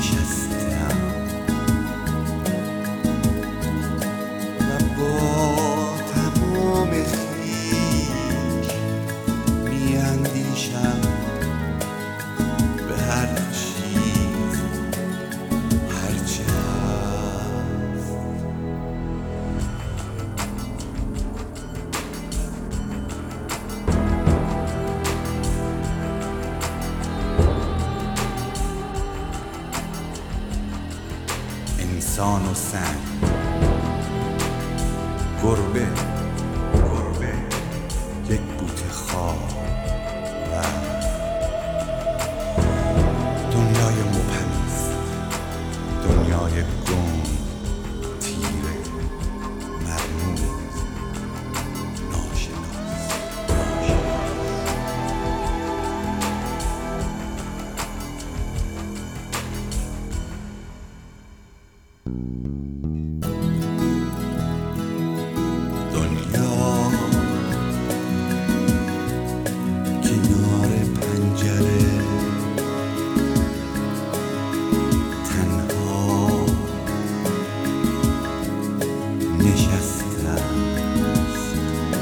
نشستم و با تمام خویش میاندیشم به هر چیز هرچه هست. انسان و سنگ، گربه یک بوته خار و دنیای مبهم است، دنیای گم، تیره، مرموز، ناشناس. دنیا کنار پنجره تنها نشسته است.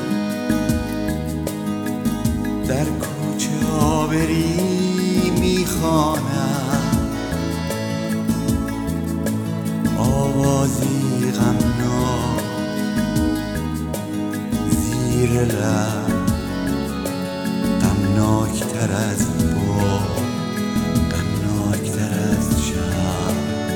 در کوچه آبری میخوانم آوازی غمناک زیر لب، غمناکتر از باد، غمناکتر از شب.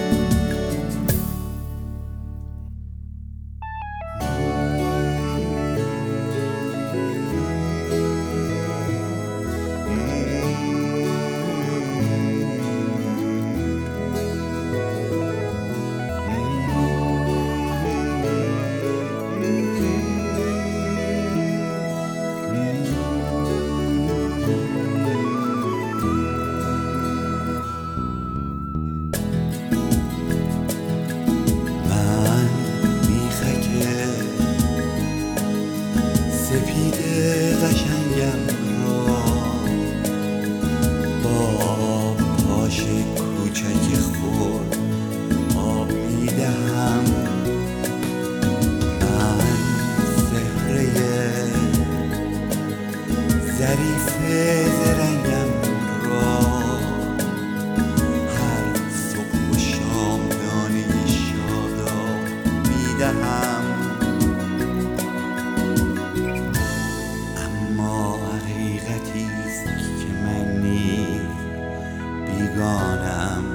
سپید قشنگم را با پاش کوچک خود آب میدهم. من سحره ظریف زرنگم را هر صبح و شام دانه شاداب میدهم. حقیقتی است که من نیز بیگانم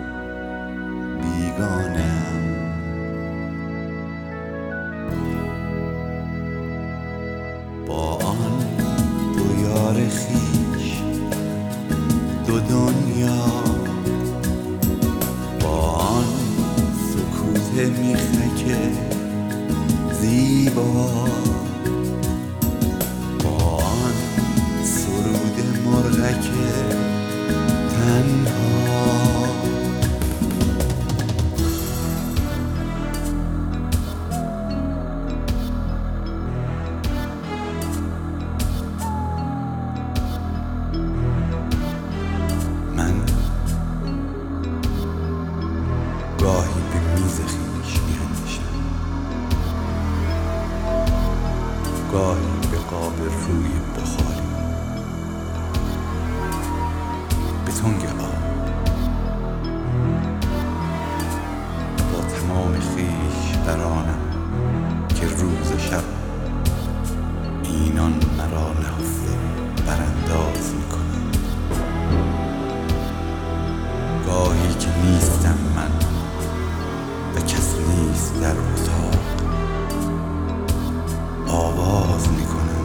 با آن دو یار خویش، دو دنیا، با آن سکوت میخک زیبا، مرغک تنها. من گاهی به میز خویش میاندیشم، گاهی به قاب روی بخاری، به تنگ آب، با تمام خویش برانم که روز و شب اینان مرا نهفته برانداز میکنند. گاهی که نیستم من و کس نیست در اتاق، آواز میکنم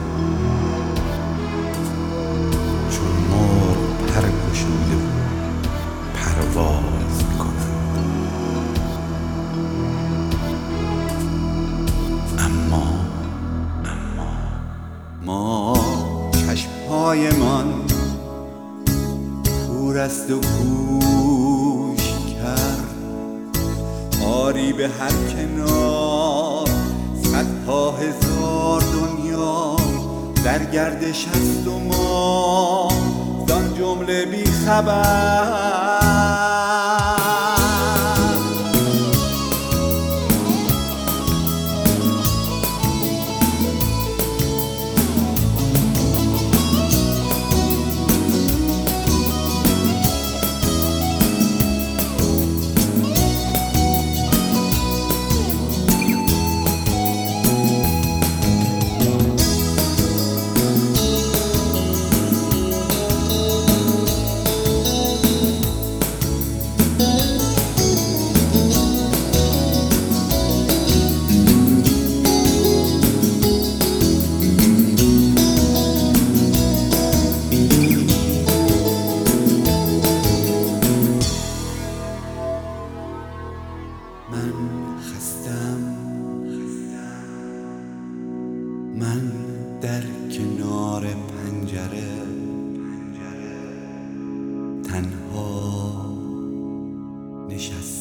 چون مرغ پر گشوده و پرواز میکنم. اما ما چشمهایمان کور است و گوش کرد، آری به هر کنار صدها هزار دنیا در گردش است و ما زان جمله بی خبر. نشسته